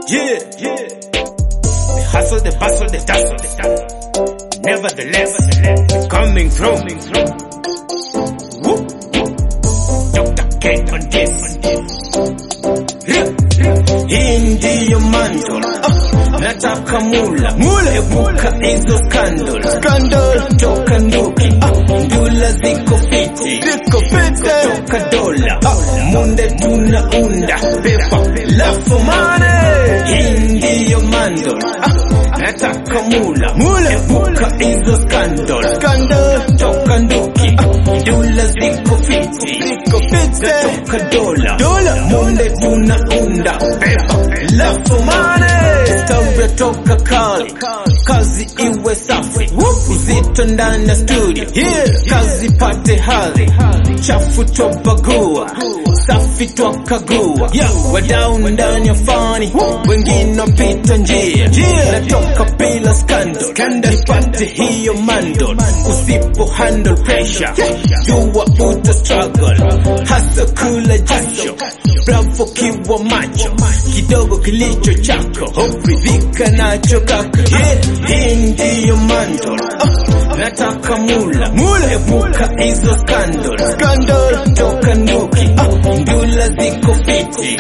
The hustle, the bustle, the tussle. Nevertheless, we're coming through. Woo. Dr. K on this. Hii ndiyo mandol, nataka mula epuka hizo scandal, toka nduki, ndula ziko fiti, toka dola, munde tunaunda, pepa, lafu mane. Hii ndiyo mandol, nataka mula epuka hizo scandal, toka nduki, ndula ziko fiti, toka dola, munde tunaunda, pepa, lafu mane. Stabra toka kali, kazi iwe safi, uzito ndani ya studio, kazi pate hali, chafu tobagua, safi twakagua, wadau ndani ya fani, wengine wapita njia, natoka bila scandal, nipate hiyo mandol, usipo handle pressure, jua uta struggle, hasa kula jasho, bravo kiwa macho, kidogo kilicho chako, ridhika nacho kaka. Hii ndiyo mandol, nataka mula epuka hizo scandal, toka nduki, ndula ziko fiti,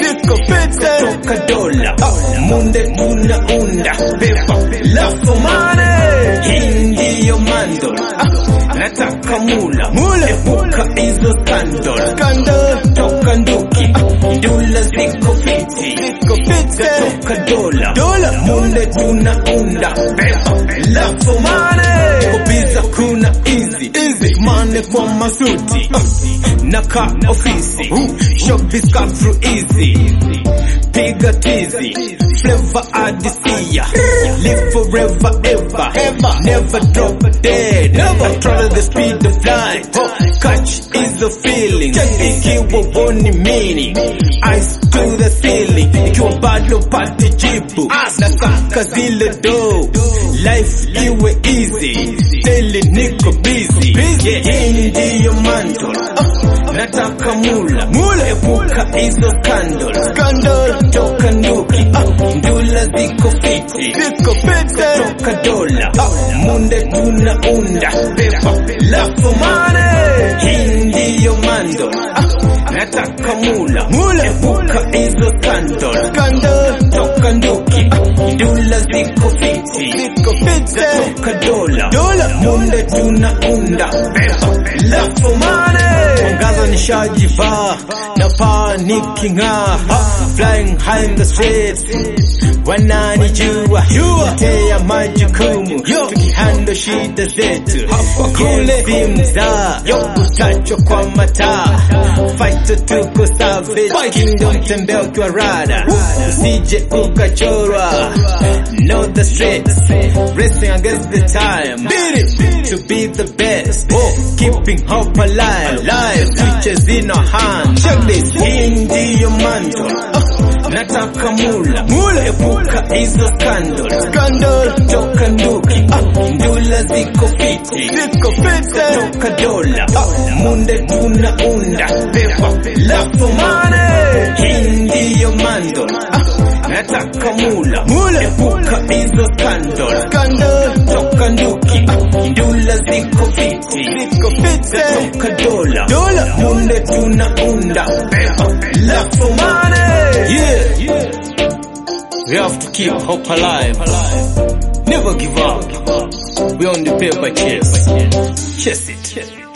toka dola, munde tunaunda, pepa, lafu mane. Hii ndiyo mandol, nataka mula epuka hizo scandal, toka nduki, ndula ziko fiti, toka dola, munde tunaunda, pepa, lafu mane. Kubiza kuna easy mane kwa masuti, naka ofisi, shopis come through easy, piga tizi, flavor adisia, live forever ever, never drop dead, control the speed of light, catch is the feeling, ikiwa woni meaning, eyes to the ceiling, ikiwa bado pati jibu, nasaka zile do, life iwe easy, daily niko busy, hii ndiyo mandol, nataka mula epuka hizo scandal, toka nduki, ndula ziko fiti, toka dola, munde tunaunda, pepa, lafu mane. Hii ndiyo mandol, nataka mula epuka hizo scandal, toka nduki, ndula ziko fiti, toka dola, munde tunaunda, pepa, lafu mane. Mwangaza nishajivaa, na paa niking'aa, flying high in the streets, wananijua, tea majukumu, tukihando shida zetu, kule simza, utachwa kwa mataa, fighter tuko savage, kingdom tembea ukiwa rada, usije ukachorwa, know the streets, racing against the time, to be the best, keeping hope alive, switches in our hands, check this. Hii ndiyo mandol, nataka mula epuka hizo scandal, toka nduki, ndula ziko fiti, toka dola, munde tunaunda, pepa, lafu mane. Hii ndiyo mandol, nataka mula epuka hizo scandal, toka nduki, ndula ziko fiti, toka dola, munde tunaunda, pepa, lafu mane. We have to keep hope alive, never give up, we on the paper chase it.